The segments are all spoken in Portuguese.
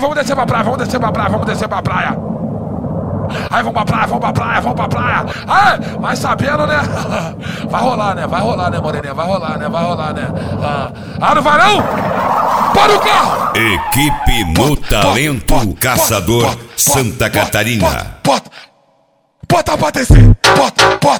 vamos descer pra praia, vamos descer pra praia, vamos descer pra praia. Aí vamos pra praia, vamos pra praia, vamos pra praia. Aí, mas sabendo, né? Vai rolar, né, moreninha, vai rolar, né. Não vai não? Para o carro! Equipe no Talento Caçador Santa Catarina. Bota pra descer, bota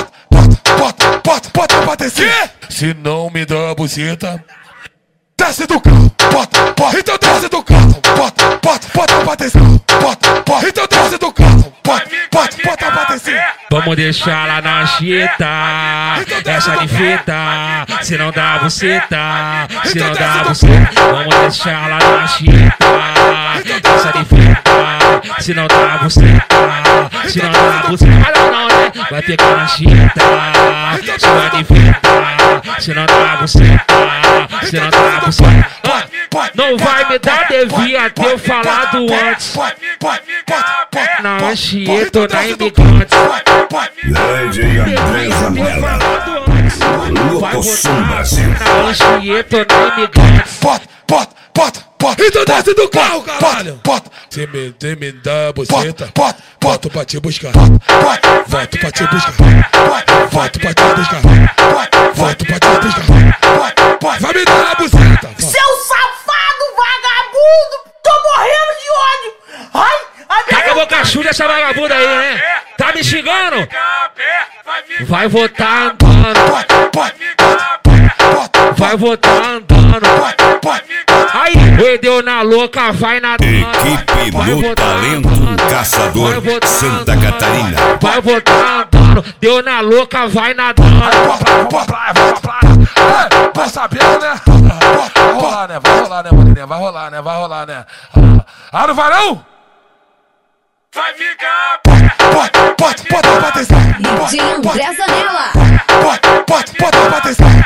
pra descer. Se não me dá a buceta, desce do carro, bota, então desce do carro, bota pra descer, bota, então desce do carro, bota pra descer. Vamos deixar lá na chita, essa de fita, se não dá buceta, se não dá buceta. Vamos deixar lá na chita, essa de fita, se não dá buceta, se não dá buceta. Não, né? Vai ficar na chita, se não de fita, se não dá buceta, se não dá buceta. Não vai me dar, devia ter falado antes. Na Anchieta, na Imigrantes. Grande André Zanella, Locoção Brasil. Na Anchieta, na Imigrantes. Bota, então desce do carro, caralho. Se me dá a buceta, boto pra te buscar. Volto pra te buscar. Volto pra te buscar. Volto pra te buscar. Vai me dar a buceta. Seu safado vagabundo! Tô morrendo de ódio! Ai, Tá com a boca suja essa vagabunda aí, né? Tá me xingando? Vai votar andando. Vai votar andando. Aí, deu na louca, vai nadando. Equipe no Talento Caçador Santa Catarina. Vai votar andando. Deu na louca, vai nadando. Vamos pra praia. Vai sabendo, né? Vai rolar, né, moreninha? Vai rolar, né? Não vai não? Vai ficar. Bota pra descer. DJ André Zanella. Bota pra descer.